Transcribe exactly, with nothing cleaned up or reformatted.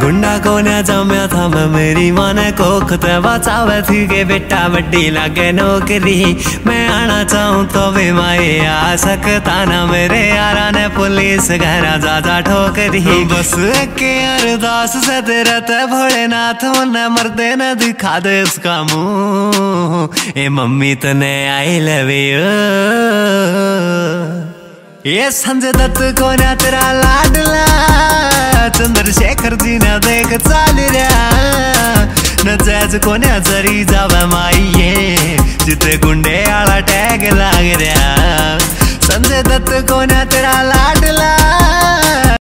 गुंडा को न जम्या था मैं मेरी माँ ने कोख ते बचावे थी के बेटा बड्डी लागे नौकरी। मैं आना चाहूँ तो भी माए आ सकता ना, मेरे यारा ने पुलिस घरा जा जा ठोकरी। बस के अरदास से तेरे ते भोलेनाथ ने मरदे न दिखा दे उसका मुंह। ए मम्मी तने आई लव यू। ये संजय दत्त को ना तेरा लाडला, चंद्रशेखर जी ने देख चाल रहा। न जैज को न जरी जावे माइये, जिते गुंडे आला टैग लाग रहा। संजय दत्त को ना तेरा लाडला,